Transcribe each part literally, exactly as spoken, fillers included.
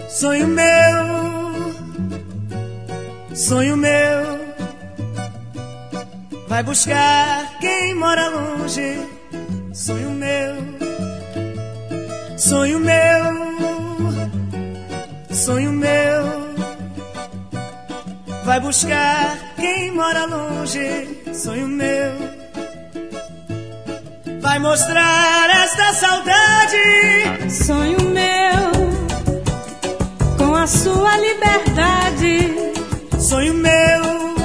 Sonho meu, sonho meu, vai buscar quem mora longe. Sonho meu, sonho meu, sonho meu, vai buscar quem mora longe. Sonho meu, vai mostrar esta saudade. Sonho meu, com a sua liberdade. Sonho meu,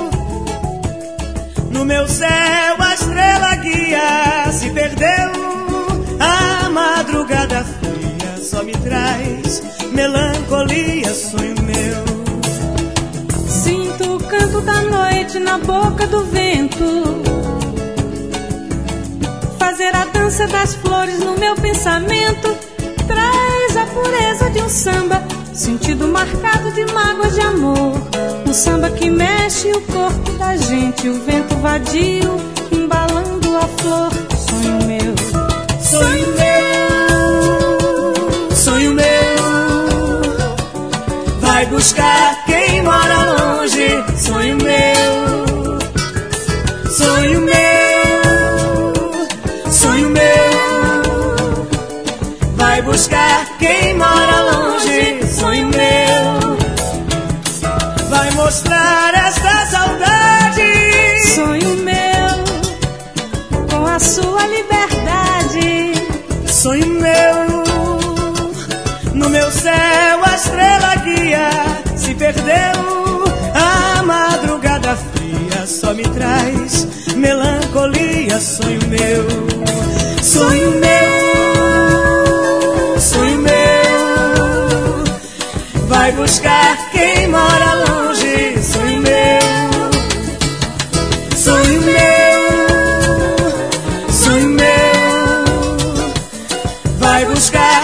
no meu céu a estrela guia. Se perdeu, a madrugada fria só me traz melancolia. Sonho meu, sinto o canto da noite na boca do vento, fazer a dança das flores no meu pensamento. Traz a pureza de um samba, sentido marcado de mágoas de amor. Um samba que mexe o corpo da gente, o vento vadio embalando a flor. Sonho meu, sonho meu, sonho meu, vai buscar quem mora longe. Sonho meu, sonho meu, sonho meu, vai buscar quem mora longe. Sonho meu, vai mostrar esta saudade. sonho meu, com a sua liberdade. Sonho meu, no meu céu a estrela guia. Se perdeu, a madrugada fria só me traz melancolia. Sonho meu, sonho meu, sonho meu, vai buscar quem mora longe. Sonho meu, sonho meu, sonho meu, vai buscar